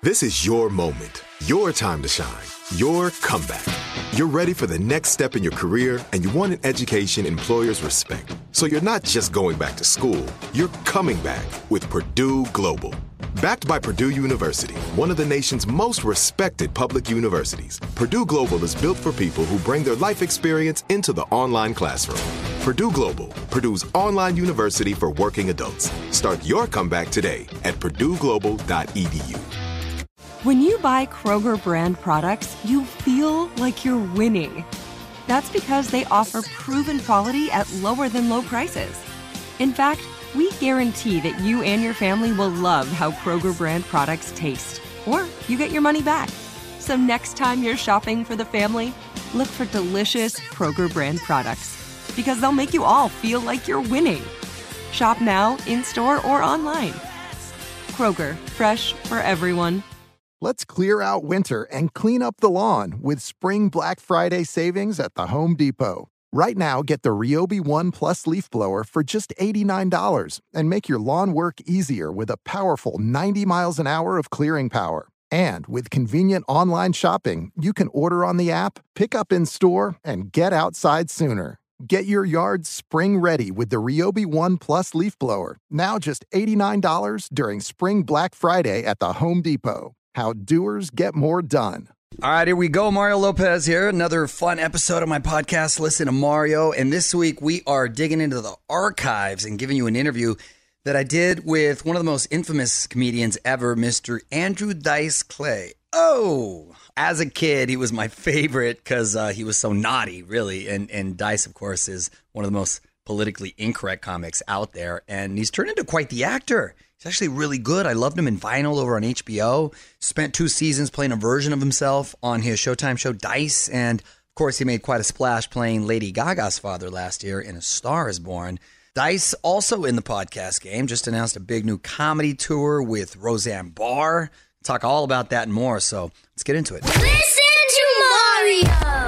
This is your moment, your time to shine, your comeback. You're ready for the next step in your career, and you want an education employers respect. So you're not just going back to school, you're coming back with Purdue Global. Backed by Purdue University, one of the nation's most respected public universities, Purdue Global is built for people who bring their life experience into the online classroom. Purdue Global, Purdue's online university for working adults. Start your comeback today at purdueglobal.edu. When you buy Kroger brand products, you feel like you're winning. That's because they offer proven quality at lower than low prices. In fact, we guarantee that you and your family will love how Kroger brand products taste, or you get your money back. So next time you're shopping for the family, look for delicious Kroger brand products, because they'll make you all feel like you're winning. Shop now, in-store, or online. Kroger, fresh for everyone. Let's clear out winter and clean up the lawn with Spring Black Friday savings at the Home Depot. Right now, get the Ryobi One Plus leaf blower for just $89 and make your lawn work easier with a powerful 90 miles an hour of clearing power. And with convenient online shopping, you can order on the app, pick up in store, and get outside sooner. Get your yard spring ready with the Ryobi One Plus leaf blower, now just $89 during Spring Black Friday at the Home Depot. How doers get more done. All right, here we go. Mario Lopez here. Another fun episode of my podcast, Listen to Mario. And this week we are digging into the archives and giving you an interview that I did with one of the most infamous comedians ever, Mr. Andrew Dice Clay. Oh, as a kid, he was my favorite because he was so naughty, really. And Dice, of course, is one of the most politically incorrect comics out there. And he's turned into quite the actor. He's actually really good. I loved him in Vinyl over on HBO. Spent 2 seasons playing a version of himself on his Showtime show, Dice. And, of course, he made quite a splash playing Lady Gaga's father last year in A Star is Born. Dice, also in the podcast game, just announced a big new comedy tour with Roseanne Barr. Talk all about that and more, so let's get into it. Listen to Mario!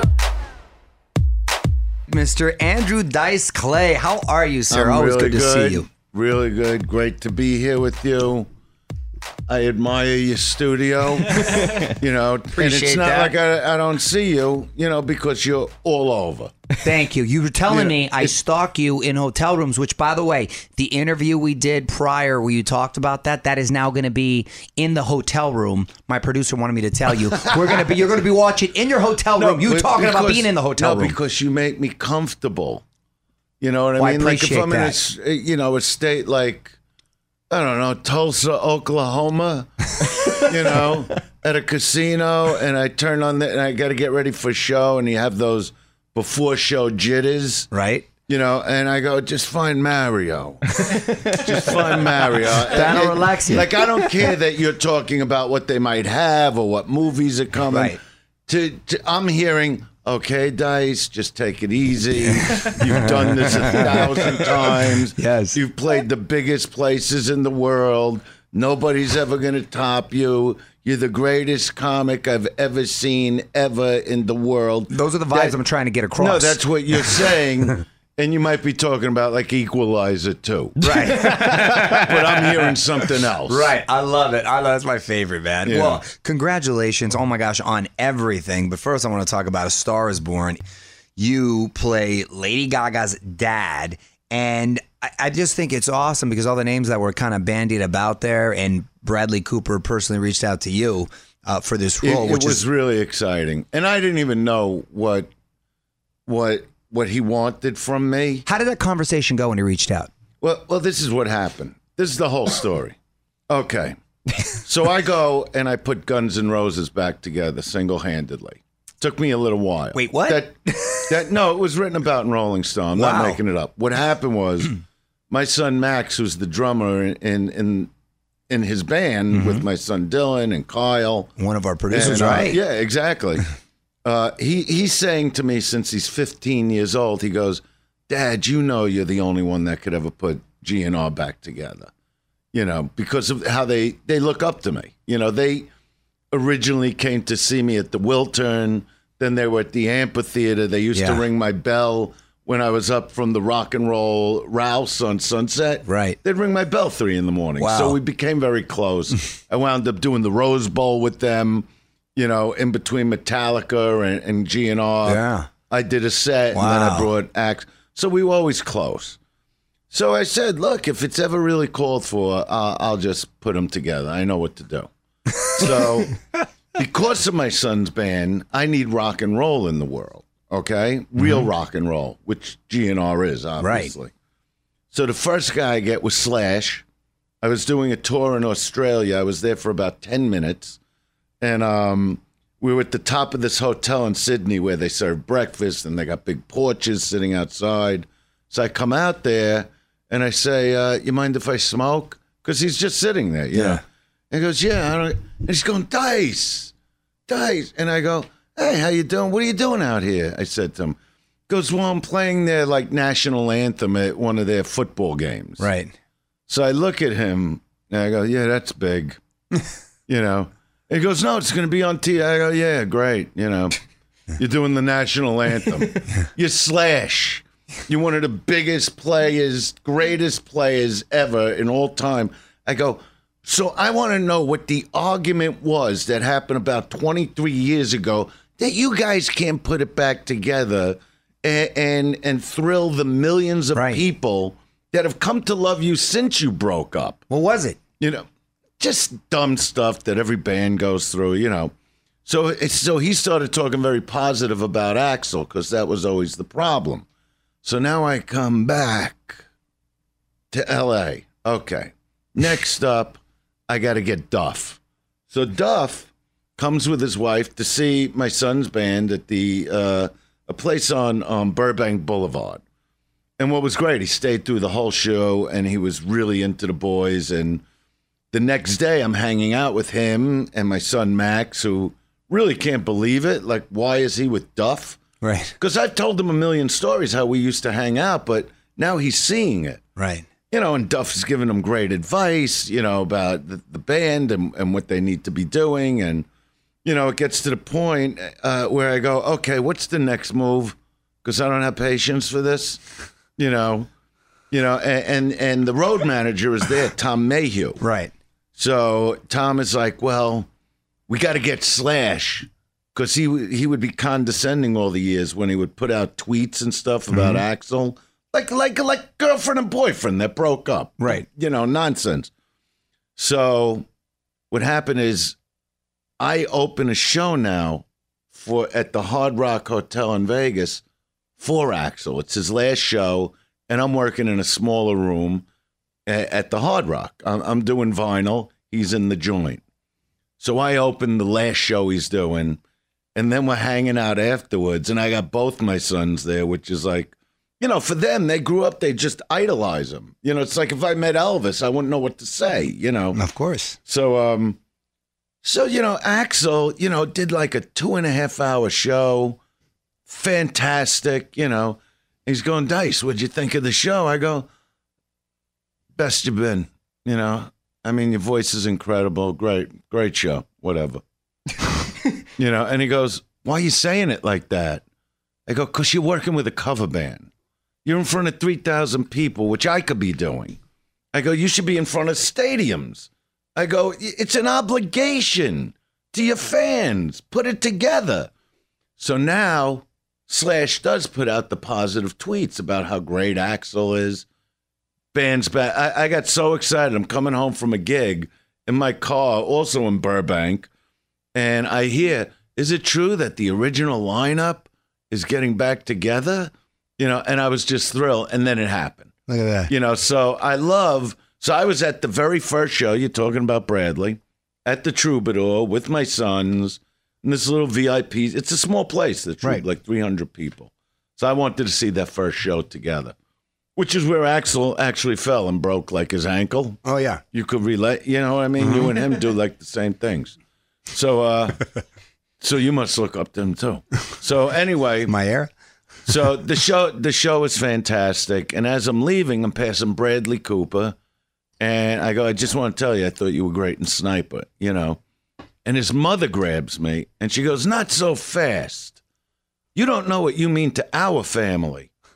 Mr. Andrew Dice Clay, how are you, sir? Always really good to see you. Really good. Great to be here with you. I admire your studio. You know, Appreciate and it's not that. like I don't see you, you know, because you're all over. Thank you. You were telling me I stalk you in hotel rooms, which, by the way, the interview we did prior where you talked about that is now going to be in the hotel room. My producer wanted me to tell you. You're going to be watching in your hotel room. You talking about being in the hotel room. because you make me comfortable. You know what I Well, I mean? Like if appreciate I'm in a state like, I don't know, Tulsa, Oklahoma, you know, at a casino, and I turn on and I got to get ready for show, and you have those before show jitters, right? You know, and I go, just find Mario. Just find Mario. That'll relax you. Like, I don't care that you're talking about what they might have or what movies are coming. Right. I'm hearing, okay, Dice, just take it easy. You've done this 1,000 times. Yes. You've played the biggest places in the world. Nobody's ever going to top you. You're the greatest comic I've ever seen ever in the world. Those are the vibes I'm trying to get across. No, that's what you're saying. And you might be talking about like Equalizer too. Right. But I'm hearing something else. Right. I love it. That's my favorite, man. Yeah. Well, congratulations. Oh, my gosh, on everything. But first, I want to talk about A Star is Born. You play Lady Gaga's dad. And I just think it's awesome because all the names that were kind of bandied about there, and Bradley Cooper personally reached out to you for this role. It was really exciting. And I didn't even know what he wanted from me. How did that conversation go when he reached out? Well, this is what happened. This is the whole story. Okay. So I go and I put Guns N' Roses back together single-handedly. Took me a little while. Wait, what? No, it was written about in Rolling Stone. I'm not making it up. What happened was my son Max, who's the drummer in his band with my son Dylan and Kyle. One of our producers, and, right? Yeah, exactly. He's saying to me since he's 15 years old, he goes, Dad, you know you're the only one that could ever put GNR back together. You know, because of how they look up to me. You know, they originally came to see me at the Wiltern. Then they were at the amphitheater. They used to ring my bell when I was up from the rock and roll Rouse on Sunset. Right. They'd ring my bell 3 a.m. Wow. So we became very close. I wound up doing the Rose Bowl with them, you know, in between Metallica and GNR. Yeah. I did a set, and then I Wow. brought acts. So we were always close. So I said, look, if it's ever really called for, I'll just put them together. I know what to do. So because of my son's band, I need rock and roll in the world, okay? Real rock and roll, which GNR is, obviously. So the first guy I get was Slash. I was doing a tour in Australia. I was there for about 10 minutes. And we were at the top of this hotel in Sydney where they serve breakfast, and they got big porches sitting outside. So I come out there, and I say, you mind if I smoke? Because he's just sitting there, you know. And he goes, yeah. I don't. And he's going, Dice. And I go, hey, how you doing? What are you doing out here? I said to him. He goes, well, I'm playing their, like, national anthem at one of their football games. Right. So I look at him, and I go, yeah, that's big. You know. And he goes, no, it's going to be on TV. I go, yeah, great. You know, you're doing the national anthem. You're Slash. You're one of the biggest players, greatest players ever in all time. I go, so I want to know what the argument was that happened about 23 years ago that you guys can't put it back together and thrill the millions of people that have come to love you since you broke up. What was it? You know, just dumb stuff that every band goes through, you know. So he started talking very positive about Axl because that was always the problem. So now I come back to L.A. Okay. Next up, I got to get Duff. So Duff comes with his wife to see my son's band at a place on Burbank Boulevard. And what was great, he stayed through the whole show, and he was really into the boys. And the next day, I'm hanging out with him and my son Max, who really can't believe it. Like, why is he with Duff? Right. Because I've told him a million stories how we used to hang out, but now he's seeing it. Right. You know, and Duff is giving him great advice, you know, about the band and what they need to be doing. And, you know, it gets to the point where I go, okay, what's the next move? Because I don't have patience for this, you know, and the road manager is there, Tom Mayhew. Right. So Tom is like, well, we got to get Slash. Because he would be condescending all the years when he would put out tweets and stuff about Axl. Like girlfriend and boyfriend that broke up. Right. You know, nonsense. So what happened is I open a show now at the Hard Rock Hotel in Vegas for Axl. It's his last show, and I'm working in a smaller room at the Hard Rock. I'm doing vinyl. He's in the joint. So I open the last show he's doing, and then we're hanging out afterwards, and I got both my sons there, which is like, you know, for them, they grew up, they just idolize him. You know, it's like if I met Elvis, I wouldn't know what to say, you know. Of course. So, you know, Axl, you know, did like a 2.5-hour show. Fantastic, you know. He's going, Dice, what'd you think of the show? I go, best you've been, you know. I mean, your voice is incredible. Great show, whatever. You know, and he goes, why are you saying it like that? I go, because you're working with a cover band. You're in front of 3,000 people, which I could be doing. I go, you should be in front of stadiums. I go, it's an obligation to your fans. Put it together. So now Slash does put out the positive tweets about how great Axl is. Band's back. I got so excited. I'm coming home from a gig in my car, also in Burbank. And I hear, is it true that the original lineup is getting back together? You know, and I was just thrilled. And then it happened. Look at that. You know, so I was at the very first show, you're talking about Bradley, at the Troubadour with my sons, in this little VIP. It's a small place, the Troubadour, like 300 people. So I wanted to see that first show together, which is where Axl actually fell and broke like his ankle. Oh, yeah. You could relate, you know what I mean? You and him do like the same things. So, so you must look up to him too. So anyway, My era? so the show is fantastic. And as I'm leaving, I'm passing Bradley Cooper, and I go, I just want to tell you, I thought you were great in Sniper, you know. And his mother grabs me, and she goes, not so fast. You don't know what you mean to our family.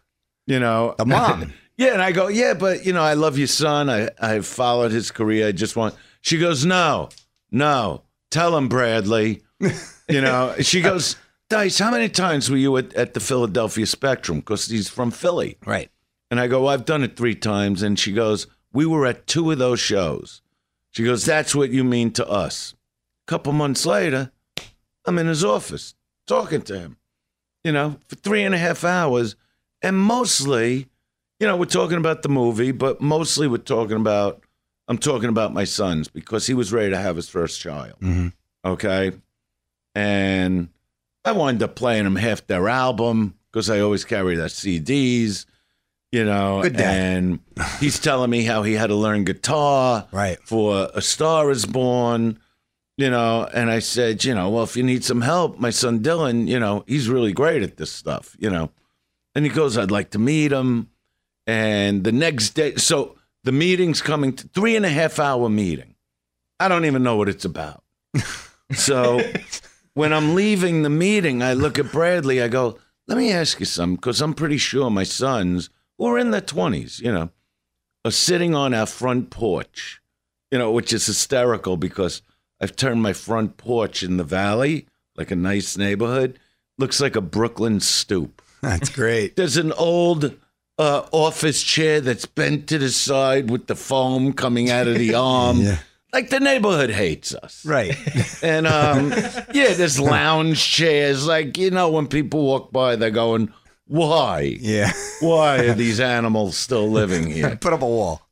The mom. Yeah, and I go, yeah, but, I love your son. I followed his career. I just want... She goes, no, tell him, Bradley. She goes, Dice, how many times were you at the Philadelphia Spectrum? Because he's from Philly. Right. And I go, well, I've done it 3 times. And she goes, we were at 2 of those shows. She goes, that's what you mean to us. A couple months later, I'm in his office talking to him, for 3.5 hours. And mostly, we're talking about the movie, but mostly I'm talking about my sons because he was ready to have his first child. Mm-hmm. Okay. And I wound up playing him half their album because I always carry their CDs, Good dad. And he's telling me how he had to learn guitar for A Star Is Born, and I said, well, if you need some help, my son Dylan, he's really great at this stuff, And he goes, I'd like to meet him. And the next day, so the meeting's coming, 3.5 hour meeting. I don't even know what it's about. So when I'm leaving the meeting, I look at Bradley, I go, let me ask you something, because I'm pretty sure my sons, who are in their 20s, are sitting on our front porch, which is hysterical because I've turned my front porch in the valley, like a nice neighborhood, looks like a Brooklyn stoop. That's great. There's an old office chair that's bent to the side with the foam coming out of the arm. Yeah. Like the neighborhood hates us. Right. And, there's lounge chairs. Like, when people walk by, they're going, why? Yeah. Why are these animals still living here? Put up a wall.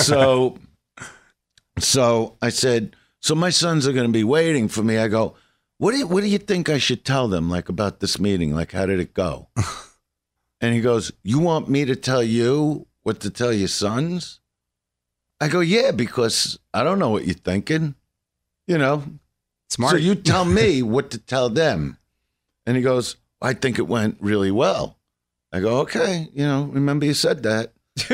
So I said, so my sons are going to be waiting for me. I go, what do you think I should tell them, like, about this meeting? Like, how did it go? And he goes, you want me to tell you what to tell your sons? I go, yeah, because I don't know what you're thinking, Smart. So you tell me what to tell them. And he goes, I think it went really well. I go, okay, remember you said that,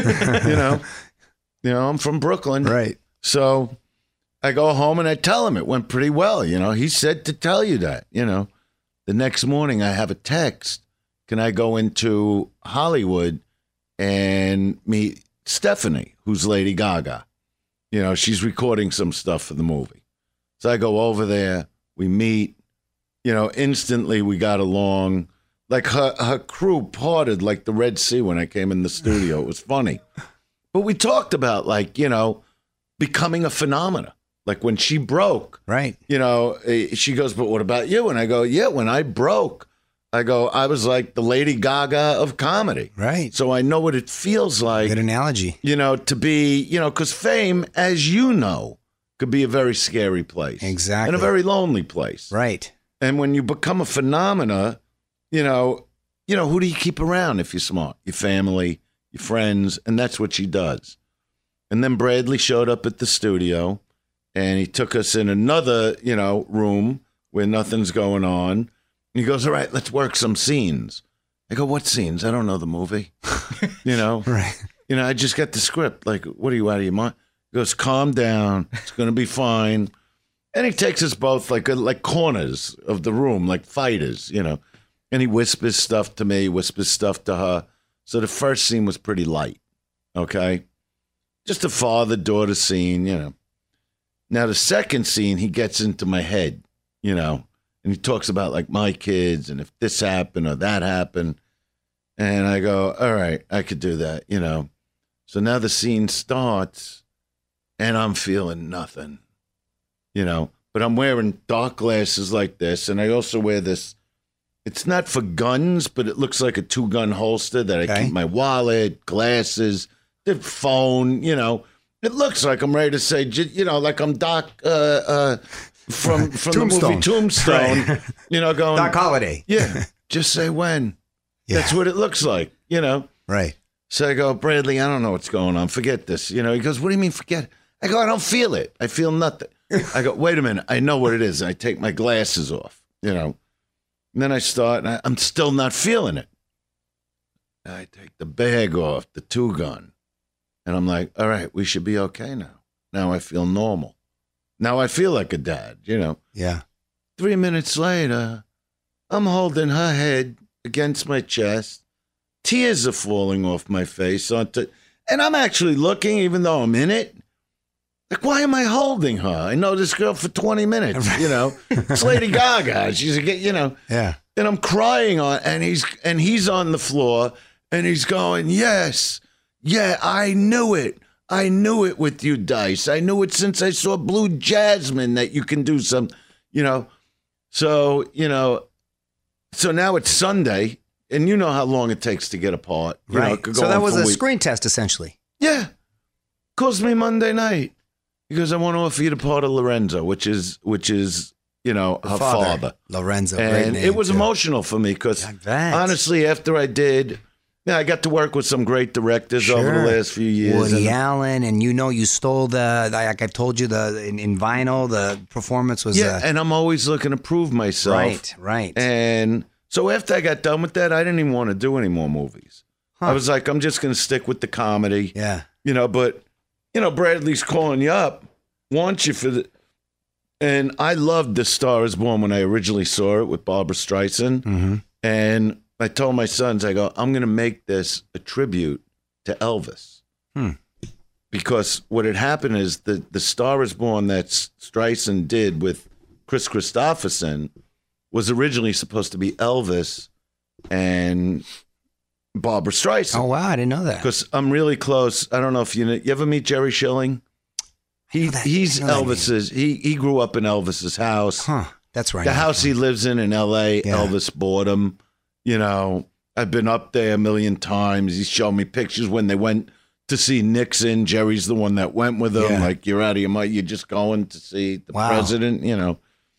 I'm from Brooklyn. Right. So I go home and I tell him it went pretty well. He said to tell you that, The next morning I have a text. Can I go into Hollywood and meet Stephanie, who's Lady Gaga? She's recording some stuff for the movie. So I go over there, we meet, instantly we got along. Like her crew parted like the Red Sea when I came in the studio. It was funny. But we talked about becoming a phenomena. Like when she broke, right? She goes, but what about you? And I go, yeah, when I broke, I was like the Lady Gaga of comedy. Right. So I know what it feels like. Good analogy. To be, because fame, as you know, could be a very scary place. Exactly. And a very lonely place. Right. And when you become a phenomena, who do you keep around if you're smart? Your family, your friends, and that's what she does. And then Bradley showed up at the studio, and he took us in another, room where nothing's going on. And he goes, all right, let's work some scenes. I go, what scenes? I don't know the movie. Right. I just got the script. Like, what are you out of your mind? He goes, calm down. It's going to be fine. And he takes us both like corners of the room, like fighters, And he whispers stuff to me, whispers stuff to her. So the first scene was pretty light, okay? Just a father-daughter scene, Now the second scene, he gets into my head, and he talks about like my kids and if this happened or that happened. And I go, all right, I could do that, So now the scene starts and I'm feeling nothing, But I'm wearing dark glasses like this. And I also wear this. It's not for guns, but it looks like a 2-gun holster that I keep my wallet, glasses, the phone, It looks like I'm ready to say, like I'm Doc from the movie Tombstone, going. Doc Holliday. Yeah, just say when. Yeah. That's what it looks like, Right. So I go, Bradley, I don't know what's going on. Forget this. He goes, what do you mean forget? I go, I don't feel it. I feel nothing. I go, wait a minute. I know what it is. I take my glasses off, And then I start, and I'm still not feeling it. I take the bag off, the 2-gun, and I'm like, all right, we should be okay now. Now I feel normal. Now I feel like a dad, Yeah. 3 minutes later, I'm holding her head against my chest, tears are falling off my face. And I'm actually looking, even though I'm in it. Like, why am I holding her? I know this girl for 20 minutes, you know. It's Lady Gaga. She's, you know. Yeah. And I'm crying and he's on the floor and he's going, yes, yeah, I knew it. I knew it with you, Dice. I knew it since I saw Blue Jasmine that you can do some, you know. So, you know, so now it's Sunday and you know how long it takes to get a part. You know, it could go So that on was for a weeks. screen test, essentially. Yeah. Calls me Monday night because I want to offer you the part of Lorenzo, which is, you know, her father. Lorenzo. Great And name, it was too. emotional for me because I bet. honestly, after I did, I got to work with some great directors over the last few years. Woody and- Allen, and you know you stole like I told you, in Vinyl, the performance was... Yeah, and I'm always looking to prove myself. Right. And so after I got done with that, I didn't even want to do any more movies. I was like, I'm just going to stick with the comedy. Yeah. You know, but, you know, Bradley's calling you up, wants you for the... And I loved The Star is Born when I originally saw it with Barbara Streisand. Mm-hmm. And I told my sons, I go, I'm going to make this a tribute to Elvis. Because what had happened is the Star is Born that Streisand did with Chris Christopherson was originally supposed to be Elvis and Barbara Streisand. Oh, wow, I didn't know that. Because I'm really close. I don't know if you ever meet Jerry Schilling? He's I know that Elvis's. He grew up in Elvis's house. Huh, that's right. The house he lives in L.A., Yeah. Elvis bought him. You know, I've been up there a million times. He's shown me pictures when they went to see Nixon. Jerry's the one that went with him. Yeah. Like, you're out of your mind. You're just going to see the Wow. president, you know.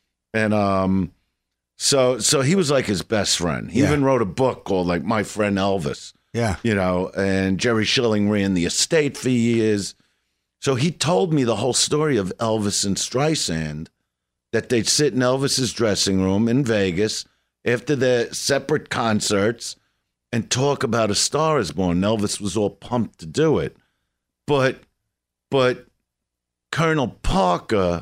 And so he was like his best friend. He Yeah. even wrote a book called, like, My Friend Elvis. Yeah. You know, and Jerry Schilling ran the estate for years. So he told me the whole story of Elvis and Streisand, that they'd sit in Elvis's dressing room in Vegas after their separate concerts and talk about A Star is Born. Elvis was all pumped to do it. But Colonel Parker,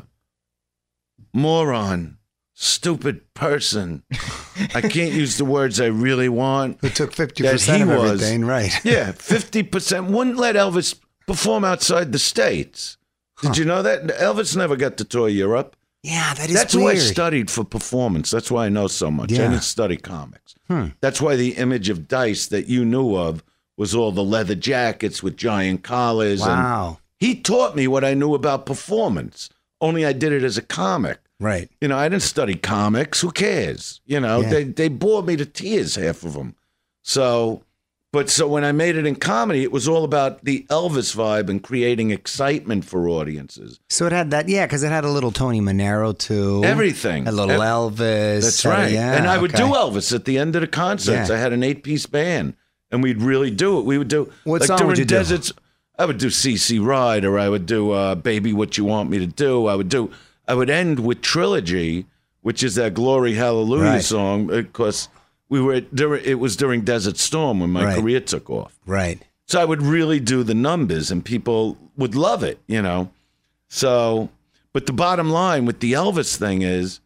moron, stupid person, I can't use the words I really want. Who took 50% that he of was. everything, right? Yeah, 50%. Wouldn't let Elvis perform outside the States. Did you know that? Elvis never got to tour Europe. Yeah, that is That's weird. why I studied for performance. That's why I know so much. Yeah. I didn't study comics. That's why the image of Dice that you knew of was all the leather jackets with giant collars. Wow. And he taught me what I knew about performance, only I did it as a comic. Right. You know, I didn't study comics. Who cares? You know, Yeah. they bored me to tears, half of them. So when I made it in comedy, it was all about the Elvis vibe and creating excitement for audiences. So it had that, yeah, because it had a little Tony Manero too. Everything. A little Elvis. That's right. Yeah, and I would do okay. Elvis at the end of the concerts. Yeah. I had an 8-piece band, and we'd really do it. We would do What like song during would you do? deserts. I would do CC Ride, or I would do Baby What You Want Me to Do. I would end with Trilogy, which is that Glory Hallelujah Right. song, because it was during Desert Storm when my Right. career took off. Right. So I would really do the numbers, and people would love it, you know. So, but the bottom line with the Elvis thing is,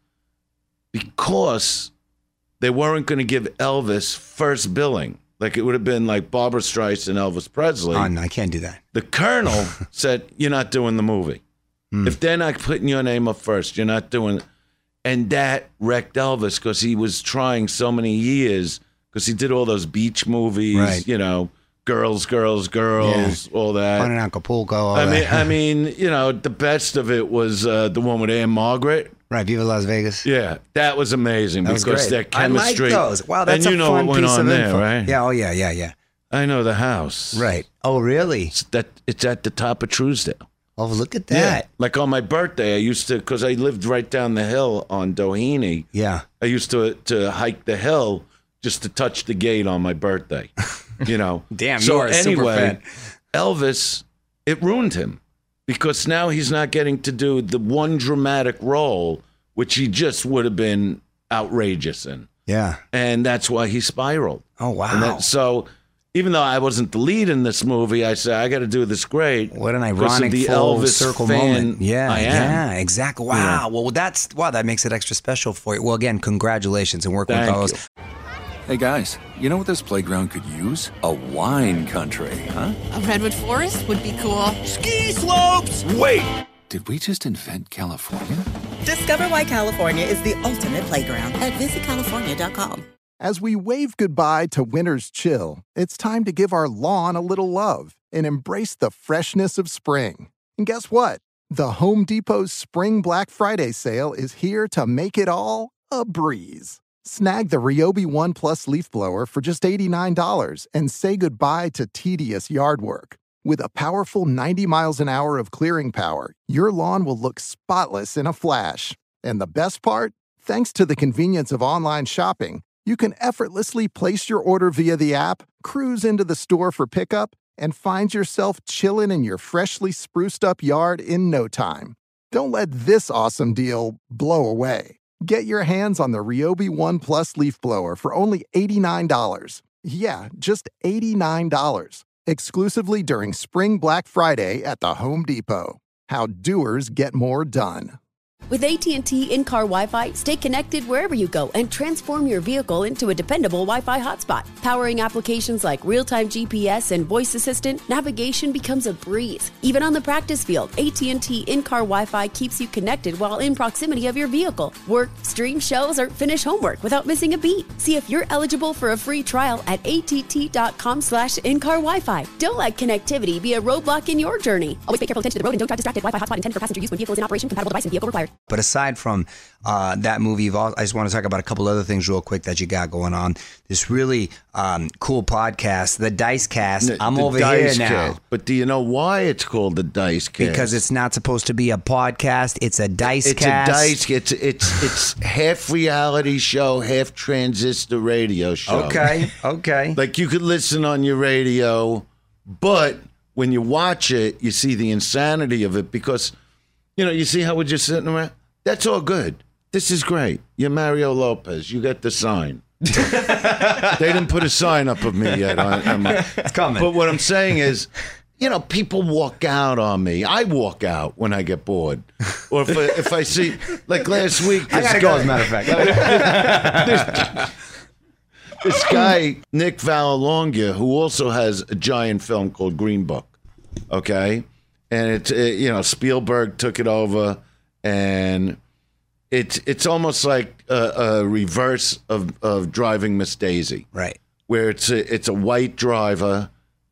because they weren't going to give Elvis first billing, like it would have been like Barbara Streisand and Elvis Presley. Oh, no, I can't do that. The Colonel said, "You're not doing the movie. If they're not putting your name up first, you're not doing." And that wrecked Elvis because he was trying so many years, because he did all those beach movies, Right. you know, girls, all that. Fun in Acapulco. all I that. mean, you know, the best of it was the one with Anne Margaret. Right, Viva Las Vegas. Yeah, that was amazing That was because great. their chemistry. I like those. Wow, that's and you a know fun what went piece on of there, info. right? Yeah, oh yeah. I know the house. Right. Oh, really? It's at the top of Truesdale. Oh, look at that. Like on my birthday, I used to, because I lived right down the hill on Doheny. Yeah. I used to hike the hill just to touch the gate on my birthday. You know. Damn, so you are a super anyway, fan. Elvis, it ruined him because now he's not getting to do the one dramatic role which he just would have been outrageous in, Yeah. and that's why he spiraled. Oh, wow. And so even though I wasn't the lead in this movie, I said, I got to do this great. What an because of ironic the full Elvis circle fan moment. Yeah, I am. yeah, exactly. Wow. Well, that makes it extra special for you. Well, again, congratulations and working with Thank all you. those. Hey guys, you know what this playground could use? A wine country, huh? A redwood forest would be cool. Ski slopes! Wait! Did we just invent California? Discover why California is the ultimate playground at visitcalifornia.com. As we wave goodbye to winter's chill, it's time to give our lawn a little love and embrace the freshness of spring. And guess what? The Home Depot's Spring Black Friday sale is here to make it all a breeze. Snag the Ryobi One Plus leaf blower for just $89 and say goodbye to tedious yard work. With a powerful 90 miles an hour of clearing power, your lawn will look spotless in a flash. And the best part? Thanks to the convenience of online shopping, you can effortlessly place your order via the app, cruise into the store for pickup, and find yourself chilling in your freshly spruced up yard in no time. Don't let this awesome deal blow away. Get your hands on the Ryobi One Plus leaf blower for only $89. Yeah, just $89. Exclusively during Spring Black Friday at the Home Depot. How doers get more done. With AT&T in-car Wi-Fi, stay connected wherever you go and transform your vehicle into a dependable Wi-Fi hotspot. Powering applications like real-time GPS and voice assistant, navigation becomes a breeze. Even on the practice field, AT&T in-car Wi-Fi keeps you connected while in proximity of your vehicle. Work, stream shows, or finish homework without missing a beat. See if you're eligible for a free trial at att.com/in-car Wi-Fi. Don't let connectivity be a roadblock in your journey. Always pay careful attention to the road and don't drive distracted. Wi-Fi hotspot intended for passenger use when vehicle is in operation. Compatible device and vehicle required. But aside from that movie, I just want to talk about a couple other things real quick that you got going on. This really cool podcast, the Dice Cast. I'm over here now. But do you know why it's called the Dice Cast? Because it's not supposed to be a podcast. It's a Dice Cast. It's half reality show, half transistor radio show. Okay. Like you could listen on your radio, but when you watch it, you see the insanity of it because, you see how we're just sitting around? That's all good. This is great. You're Mario Lopez. You got the sign. They didn't put a sign up of me yet. It's coming. But what I'm saying is, people walk out on me. I walk out when I get bored. Or if I see, like last week. I got to go, as a matter of fact. This guy, Nick Vallelonga, who also has a giant film called Green Book. Okay? And Spielberg took it over. And it's almost like a reverse of Driving Miss Daisy, right? Where it's a white driver,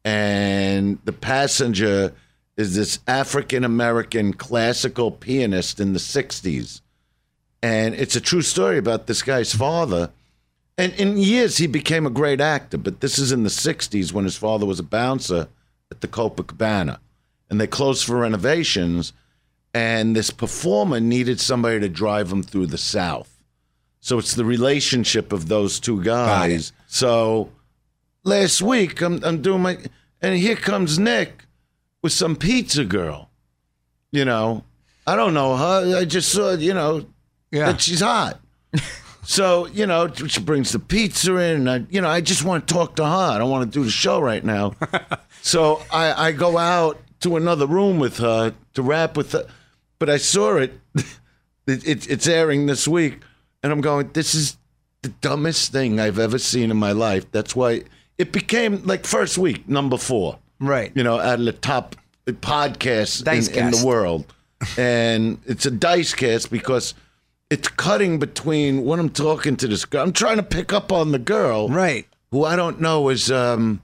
and the passenger is this African American classical pianist in the '60s, and it's a true story about this guy's father. And in years he became a great actor, but this is in the '60s when his father was a bouncer at the Copacabana, and they closed for renovations. And this performer needed somebody to drive him through the South. So it's the relationship of those two guys. So last week, I'm doing and here comes Nick with some pizza girl. I don't know her. I just saw, that she's hot. So, she brings the pizza in, and I just want to talk to her. I don't want to do the show right now. So I go out to another room with her to rap with her. But I saw it. It's airing this week. And I'm going, this is the dumbest thing I've ever seen in my life. That's why it became, like, first week, number 4. Right. Out of the top podcasts in the world. And it's a Dice Cast because it's cutting between when I'm talking to this girl. I'm trying to pick up on the girl. Right. Who I don't know is an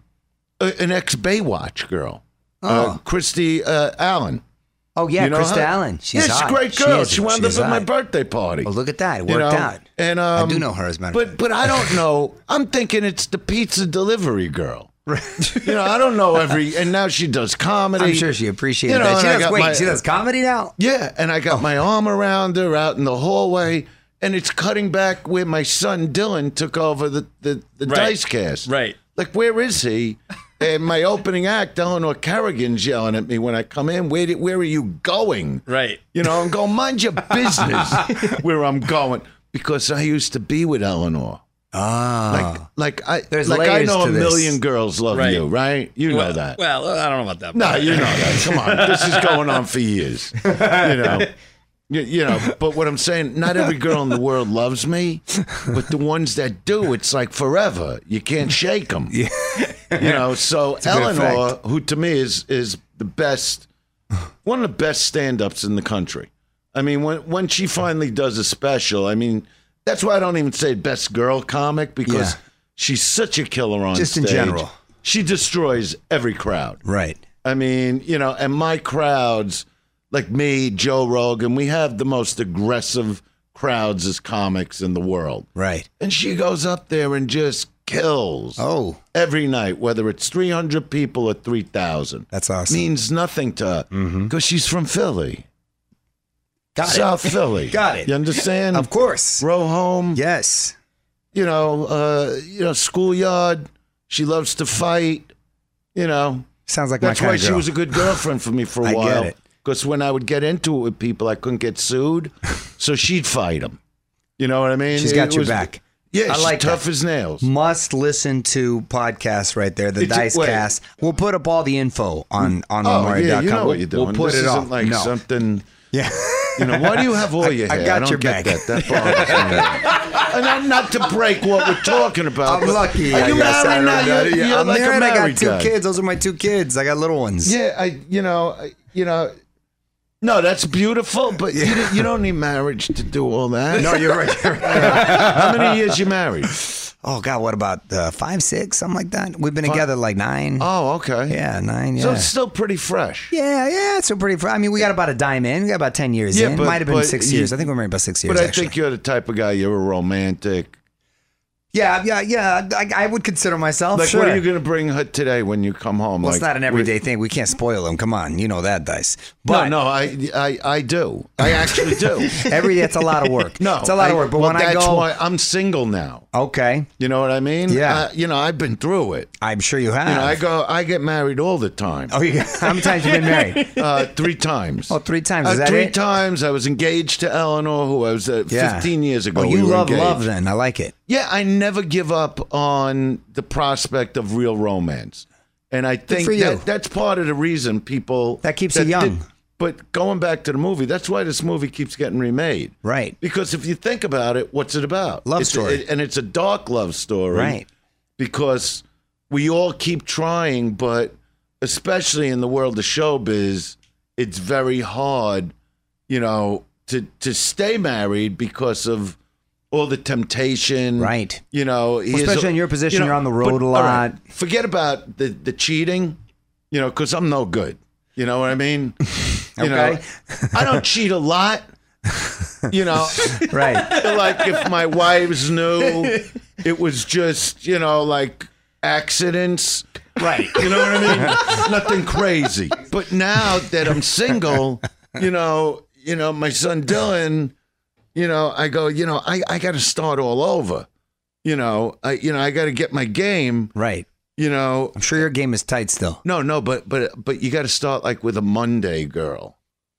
ex-Baywatch girl. Christy Allen. Oh, yeah, Krista Allen. She's hot. She's a great girl. She wound up at my birthday party. Well, look at that. It worked out. And I do know her, as a matter of fact. But I don't know. I'm thinking it's the pizza delivery girl. I don't know and now she does comedy. I'm sure she appreciates that. She does comedy now? Yeah, and I got my arm around her out in the hallway, and it's cutting back where my son Dylan took over the Dice Cast. Right. Like, where is he? And my opening act, Eleanor Kerrigan's yelling at me when I come in. Where are you going? Right. I'm going, mind your business where I'm going. Because I used to be with Eleanor. Ah. I know a million girls love you, right? You know that. Well, I don't know about that. No, you know that. Come on. This is going on for years. You know, but what I'm saying, not every girl in the world loves me, but the ones that do, it's like forever. You can't shake them. Yeah. You know, so Eleanor, who to me is the best, one of the best stand-ups in the country. I mean, when she finally does a special, I mean, that's why I don't even say best girl comic, because she's such a killer on just stage. In general. She destroys every crowd. Right. I mean, you know, and my crowds, like me, Joe Rogan, we have the most aggressive crowds as comics in the world. Right. And she goes up there and just kills every night, whether it's 300 people or 3,000. That's awesome. Means nothing to her because she's from Philly. Got South Philly. Got it. You understand? Of course. Row home. Yes. You know, schoolyard. She loves to fight. You know. Sounds like that's my kind why of girl. she was a good girlfriend for me for a while. I get it. Because when I would get into it with people, I couldn't get sued, so she'd fight them. You know what I mean? She's got your back. Yeah, I she's like tough that. as nails. Must listen to podcasts right there, the Dice Cast. We'll put up all the info on Lomari.com. Yeah, you know what you're doing. We'll put this it isn't up. like something. Yeah. You know, why do you have all your hair? I got don't your get back. that. That bothers me. And not to break what we're talking about. I'm lucky. Are you married now? You're I'm like married. a married I got two guy. kids. Those are my two kids. I got little ones. Yeah, you know. No, that's beautiful, but you don't need marriage to do all that. No, you're right. How many years you married? Oh, God, what about 5, 6, something like that? We've been together like 9. Oh, okay. Yeah, 9, yeah. So it's still pretty fresh. Yeah, it's still pretty fresh. I mean, we got about a dime in. We got about 10 years in. But, Might have been 6 years. I think we're married about 6 years, But I actually. think you're the type of guy, you're a romantic. Yeah. I would consider myself. Like, sure. what are you going to bring her today when you come home? Well, like, it's not an everyday thing. We can't spoil them. Come on. You know that, Dice. But no, I do. I actually do. Every day, it's a lot of work. No. It's a lot of work. But when I go. That's why I'm single now. Okay. You know what I mean? Yeah. I've been through it. I'm sure you have. I get married all the time. Oh, how many times have you been married? 3 times. Oh, 3 times. Is that 3 it? times. I was engaged to Eleanor, who I was 15 years ago. Oh, you we were love engaged. love then. I like it. Yeah, I never give up on the prospect of real romance. And I think for you. that's part of the reason people... That keeps you young. But going back to the movie, that's why this movie keeps getting remade. Right. Because if you think about it, what's it about? Love story. And it's a dark love story. Right. Because we all keep trying, but especially in the world of showbiz, it's very hard, to stay married because of all the temptation. Right. Especially in your position, you're on the road a lot. all right, forget about the cheating, because I'm no good. You know what I mean? Okay. I don't cheat a lot. Right. Like if my wives knew it was just, like accidents. Right. You know what I mean? Nothing crazy. But now that I'm single, my son Dylan, I go, I got to start all over. I got to get my game. Right. I'm sure your game is tight still. No, but you got to start like with a Monday girl.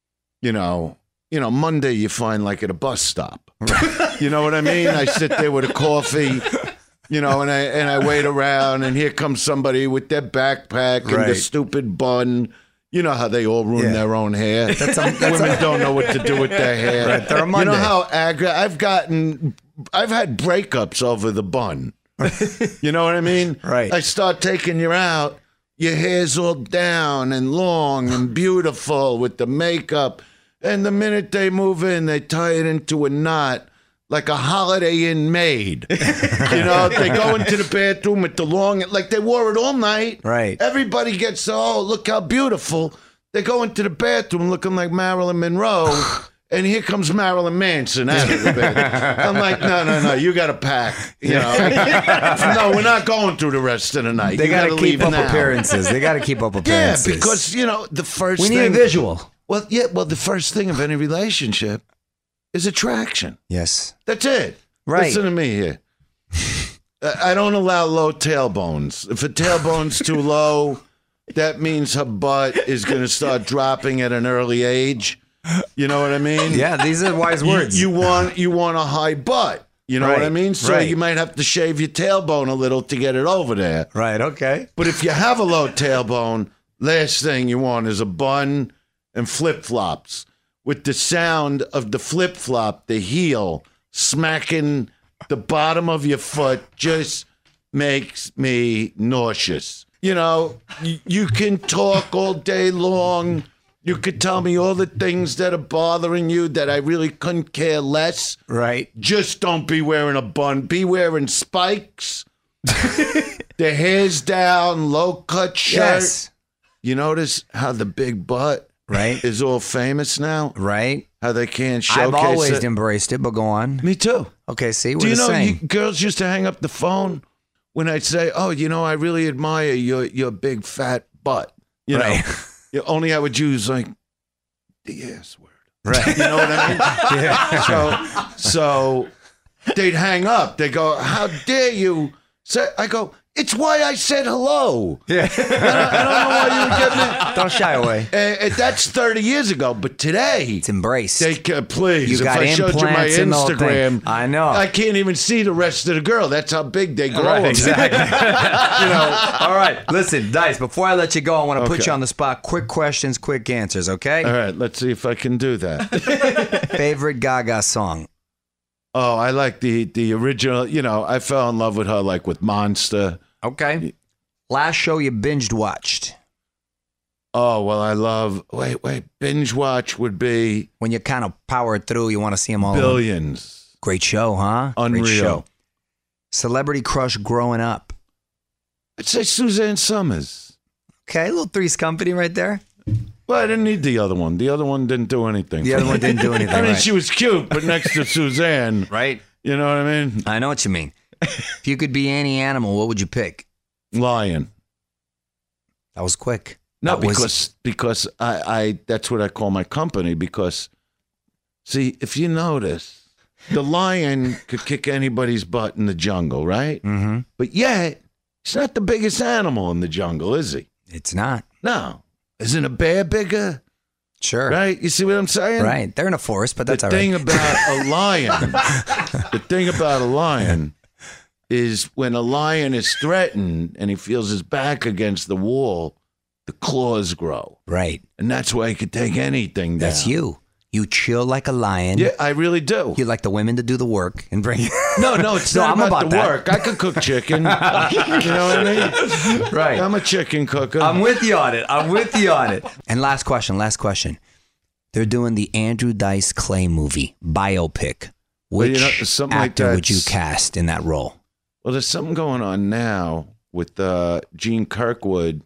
Monday you find like at a bus stop. You know what I mean? I sit there with a coffee, and I wait around, and here comes somebody with their backpack and the stupid bun. You know how they all ruin their own hair. Women don't know what to do with their hair. Right, they're a Monday. You know how I've had breakups over the bun. You know what I mean? Right. I start taking you out. Your hair's all down and long and beautiful with the makeup. And the minute they move in, they tie it into a knot like a Holiday Inn maid. They go into the bathroom with the long, like they wore it all night. Right. Everybody gets, look how beautiful. They go into the bathroom looking like Marilyn Monroe. And here comes Marilyn Manson out of the bed. I'm like, no, you got to pack. No, we're not going through the rest of the night. They got to keep up now. appearances. They got to keep up appearances. Yeah, because, the first we thing... need a visual. Well, the first thing of any relationship is attraction. Yes. That's it. Right. Listen to me here. I don't allow low tailbones. If a tailbone's too low, that means her butt is going to start dropping at an early age. You know what I mean? Yeah, these are wise words. You want a high butt. You know what I mean? So right. you might have to shave your tailbone a little to get it over there. Right, okay. But if you have a low tailbone, last thing you want is a bun and flip-flops. with the sound of the flip-flop, the heel, smacking the bottom of your foot just makes me nauseous. You know, you can talk all day long. You could tell me all the things that are bothering you that I really couldn't care less. Right. Just don't be wearing a bun. Be wearing spikes. The hair's down, low-cut shirt. Yes. You notice how the big butt is all famous now? Right. How they can't showcase I've always it. embraced it, but go on. Me too. Okay, see, Do we're you the know same. girls used to hang up the phone when I'd say, "Oh, you know, I really admire your big fat butt." You know, only I would use like the ass word. Right. You know what I mean? Yeah. So they'd hang up. They go, "How dare you say?" I go, "It's why I said hello." Yeah. I don't know why you would get me. Don't shy away. That's 30 years ago, but today it's embraced. Please, You if got I showed you my implants and the whole Instagram, thing. I know. I can't even see the rest of the girl. That's how big they grow. Right, exactly. All right. Listen, Dice, before I let you go, I want to put Okay. you on the spot. Quick questions, quick answers, okay? All right, let's see if I can do that. Favorite Gaga song? Oh, I like the original. You know, I fell in love with her like with Monster. Okay. Last show you binged watched? Oh, well, I love. Wait. Binge watch would be When you kind of powered through, you want to see them all. Billions. Great show, huh? Unreal. Great show. Celebrity crush growing up? I'd say Suzanne Summers. Okay, a little Three's Company right there. Well, I didn't need the other one. The other one didn't do anything. The other one didn't do anything. I mean, right. she was cute, but next to Suzanne, Right. you know what I mean? I know what you mean. If you could be any animal, what would you pick? Lion. That was quick. No, That was- because I that's what I call my company. Because see, if you notice, the lion could kick anybody's butt in the jungle, right? Mm-hmm. But yet, he's not the biggest animal in the jungle, is he? It's not. No. Isn't a bear bigger? Sure. Right? You see what I'm saying? Right. They're in a forest, but that's the all right. thing about a lion, the thing about a lion is when a lion is threatened and he feels his back against the wall, the claws grow. Right. And that's why he could take anything down. That's you. You chill like a lion. Yeah, I really do. You like the women to do the work and bring. No, it's not I'm about the that. work. I could cook chicken. You know what I mean? Right. I'm a chicken cooker. I'm with you on it. And last question. They're doing the Andrew Dice Clay movie biopic. Well, Which you know, something like actor would you that's- cast in that role? Well, there's something going on now with Gene Kirkwood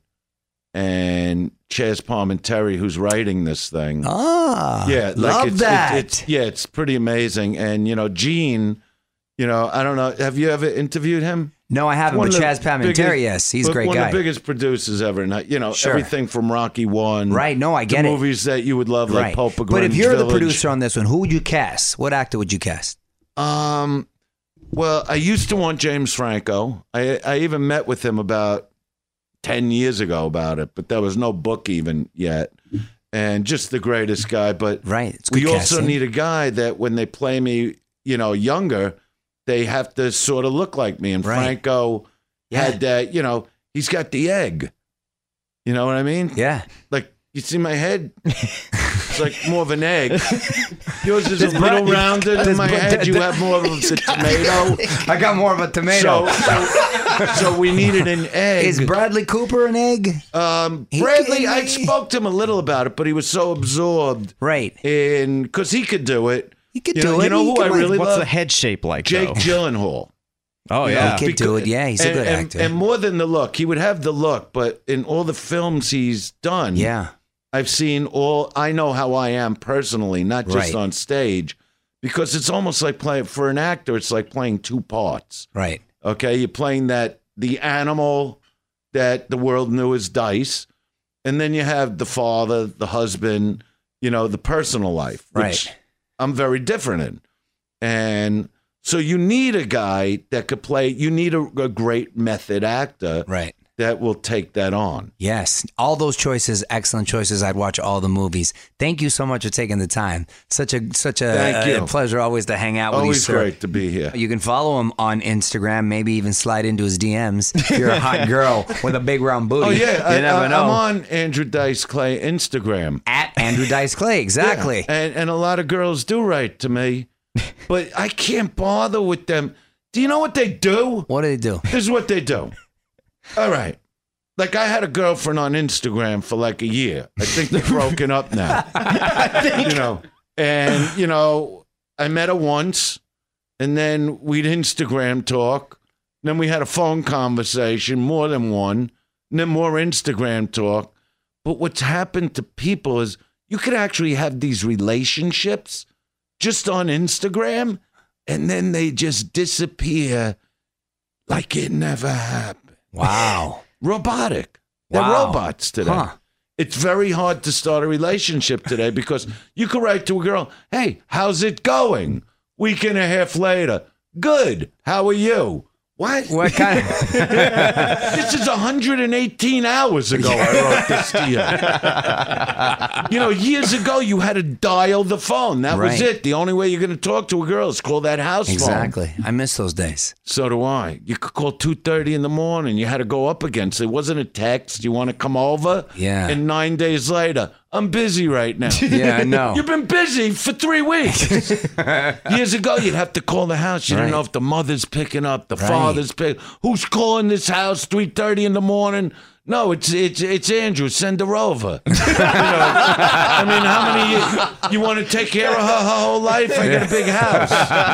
and Chaz Palminteri, who's writing this thing. Ah, yeah, love that. It's pretty amazing. And, you know, Gene, you know, I don't know. Have you ever interviewed him? No, I haven't, One but of the Chaz Palminteri, biggest- yes, he's a great one guy. of the biggest producers ever. And, you know, Sure. everything from Rocky One. Right, no, I get the it. movies that you would love, like Right. Pulp of But if Greenwich you're the Village. producer on this one, who would you cast? What actor would you cast? Well, I used to want James Franco. I even met with him about 10 years ago about it, but there was no book even yet. And just the greatest guy. But Right, it's good we also casting. need a guy that when they play me, you know, younger, they have to sort of look like me. And Right. Franco had that, you know, he's got the egg. You know what I mean? Yeah. Like, you see my head? It's like more of an egg. Yours is a little rounded. In my head, you have more of a tomato. I got more of a tomato. So we needed an egg. Is Bradley Cooper an egg? Bradley, I spoke to him a little about it, but he was so absorbed. Right. Because he could do it. He could You do know, it. You know He who could I like- really What's love? the head shape like, Jake though? Gyllenhaal. Oh, You yeah. know, He could do it. Yeah, he's a good actor. And more than the look, he would have the look, but in all the films he's done, Yeah. I've seen I know how I am personally, not just Right. on stage, because it's almost like playing, for an actor, it's like playing two parts. Right. Okay, you're playing the animal that the world knew as Dice, and then you have the father, the husband, you know, the personal life, which Right. I'm very different in. And so you need a guy that could play, you need a great method actor. Right. that will take that on. Yes. All those choices, excellent choices. I'd watch all the movies. Thank you so much for taking the time. Such a pleasure always to hang out with you, sir. Always great to be here. You can follow him on Instagram, maybe even slide into his DMs if you're a hot girl with a big round booty. Oh, yeah. You never know. I'm on Andrew Dice Clay Instagram. At Andrew Dice Clay, exactly. Yeah. And a lot of girls do write to me, but I can't bother with them. Do you know what they do? What do they do? This is what they do. All right. Like, I had a girlfriend on Instagram for like a year. I think they're broken up now. I met her once, and then we'd Instagram talk. Then we had a phone conversation, more than one, and then more Instagram talk. But what's happened to people is you could actually have these relationships just on Instagram, and then they just disappear like it never happened. Wow. Robotic. They're robots today. Huh. It's very hard to start a relationship today because you could write to a girl, hey, how's it going? Week and a half later. Good. How are you? What? What kind of... This is 118 hours ago I wrote this to you. Years ago, you had to dial the phone. That was it. The only way you're going to talk to a girl is call that house phone. Exactly. I miss those days. So do I. You could call 2:30 in the morning. You had to go up against it. It wasn't a text. You want to come over? Yeah. And 9 days later, I'm busy right now. Yeah, I know. You've been busy for 3 weeks. Years ago, you'd have to call the house. You didn't know if the mother's picking up, the father's picking. Who's calling this house 3:30 in the morning? No, it's Andrew. Send her over. How many you want to take care of her whole life? I got a big house.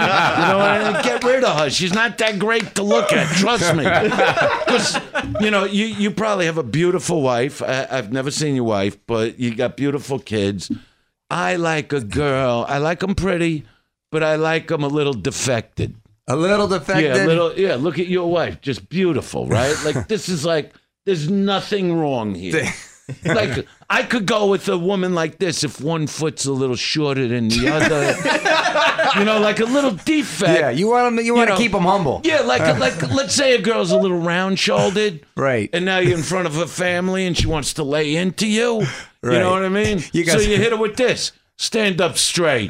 Get rid of her. She's not that great to look at. Trust me. Because you probably have a beautiful wife. I've never seen your wife, but you got beautiful kids. I like a girl. I like them pretty, but I like them a little defected. A little defected? Yeah, a little. Yeah, look at your wife. Just beautiful, right? Like, this is like, there's nothing wrong here. Like, I could go with a woman like this if one foot's a little shorter than the other. Like a little defect. Yeah, you want to keep them humble. Yeah, like let's say a girl's a little round-shouldered. Right. And now you're in front of her family and she wants to lay into you. Right. You know what I mean? So you hit her with this. Stand up straight.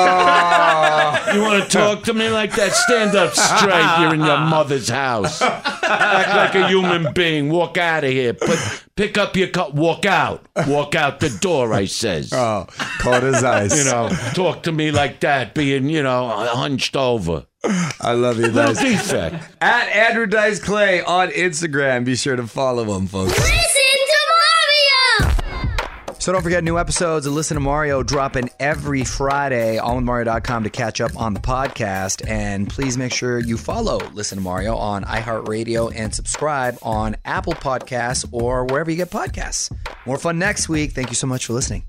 Oh. You want to talk to me like that? Stand up straight. You're in your mother's house. Act like a human being. Walk out of here. Pick up your cup. Walk out. Walk out the door, I says. Oh, cold as ice. Talk to me like that, being, hunched over. I love you, Little Dice. defect. At Andrew Dice Clay on Instagram. Be sure to follow him, folks. Listen to Mario! So don't forget, new episodes of Listen to Mario dropping every Friday. AllWithMario.com to catch up on the podcast. And please make sure you follow Listen to Mario on iHeartRadio and subscribe on Apple Podcasts or wherever you get podcasts. More fun next week. Thank you so much for listening.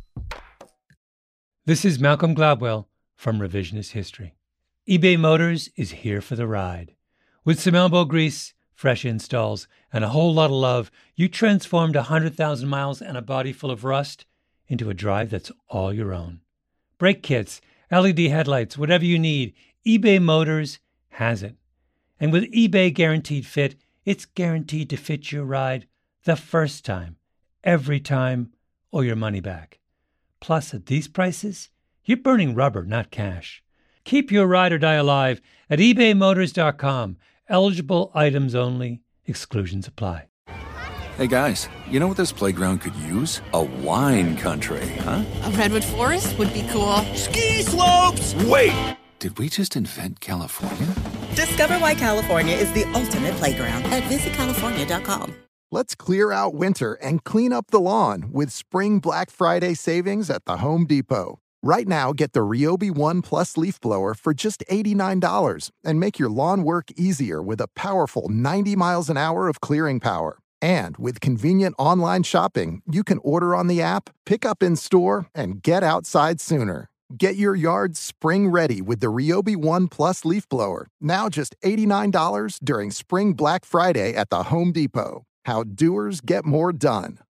This is Malcolm Gladwell from Revisionist History. eBay Motors is here for the ride. With some elbow grease, fresh installs, and a whole lot of love, you transformed 100,000 miles and a body full of rust into a drive that's all your own. Brake kits, LED headlights, whatever you need, eBay Motors has it. And with eBay Guaranteed Fit, it's guaranteed to fit your ride the first time, every time, or your money back. Plus, at these prices, you're burning rubber, not cash. Keep your ride or die alive at ebaymotors.com. Eligible items only. Exclusions apply. Hey guys, you know what this playground could use? A wine country, huh? A redwood forest would be cool. Ski slopes! Wait! Did we just invent California? Discover why California is the ultimate playground at visitcalifornia.com. Let's clear out winter and clean up the lawn with Spring Black Friday savings at the Home Depot. Right now, get the Ryobi One Plus leaf blower for just $89 and make your lawn work easier with a powerful 90 miles an hour of clearing power. And with convenient online shopping, you can order on the app, pick up in store, and get outside sooner. Get your yard spring ready with the Ryobi One Plus leaf blower, now just $89 during Spring Black Friday at the Home Depot. How doers get more done.